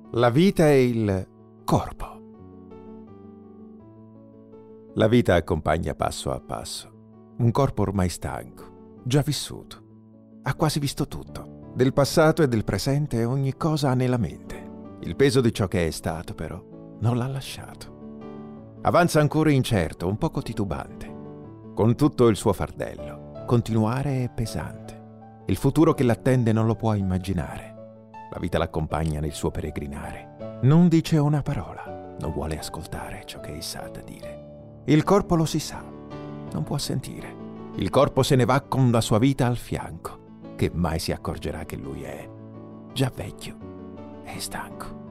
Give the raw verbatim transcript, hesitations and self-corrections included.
La vita e il corpo. La vita accompagna passo a passo. Un corpo ormai stanco, già vissuto. Ha quasi visto tutto. Del passato e del presente ogni cosa ha nella mente. Il peso di ciò che è stato, però, non l'ha lasciato. Avanza ancora incerto, un poco titubante. Con tutto il suo fardello. Continuare è pesante. Il futuro che l'attende non lo può immaginare. La vita l'accompagna nel suo peregrinare. Non dice una parola, non vuole ascoltare ciò che essa ha da dire. Il corpo lo si sa, non può sentire. Il corpo se ne va con la sua vita al fianco, che mai si accorgerà che lui è già vecchio e stanco.